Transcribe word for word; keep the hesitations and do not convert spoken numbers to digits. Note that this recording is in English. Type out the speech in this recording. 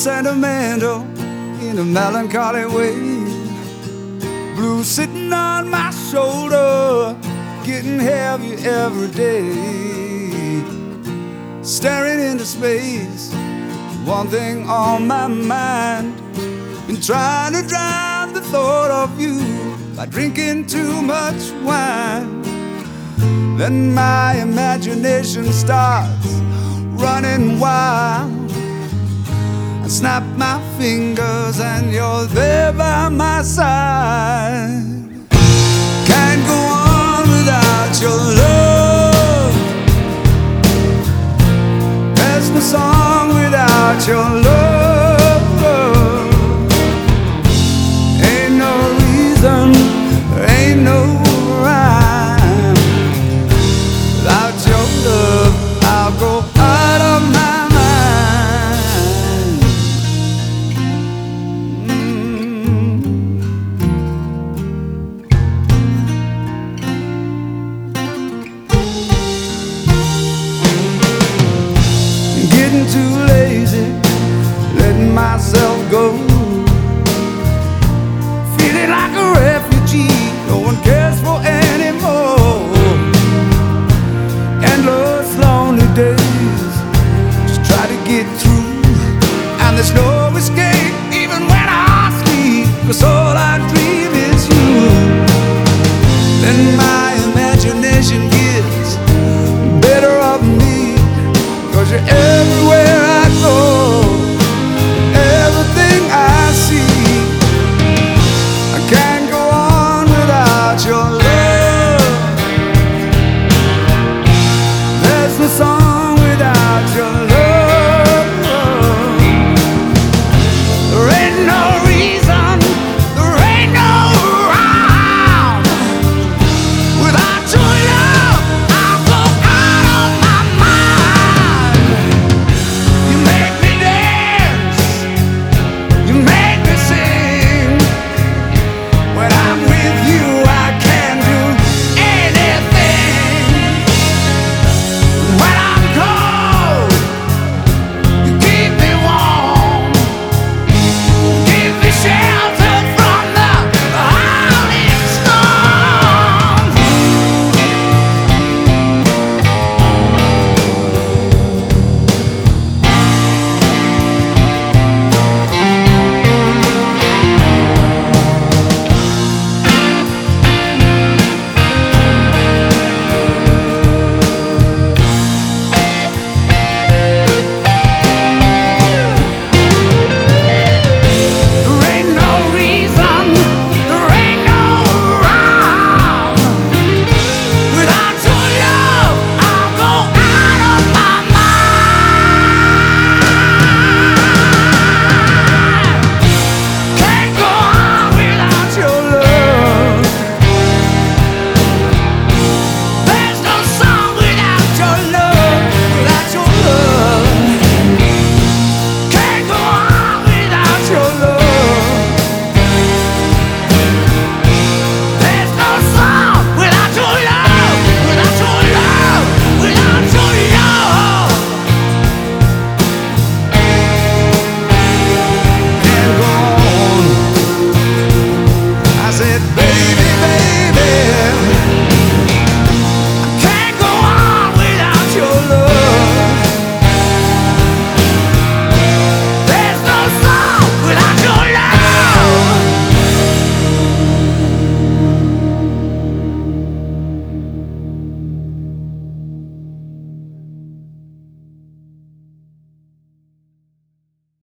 sentimental in a melancholy way. Blue sitting on my shoulder, getting heavy every day. Staring into space, one thing on my mind. Been trying to drown the thought of you by drinking too much wine. Then my imagination starts running wild. I snap my fingers and you're there by my side. Can't go on without your love. There's no song without your love. Ain't no reason, there ain't no rhyme. Without your love, I'll go out of my mind. Mm. Getting too lazy, letting myself go.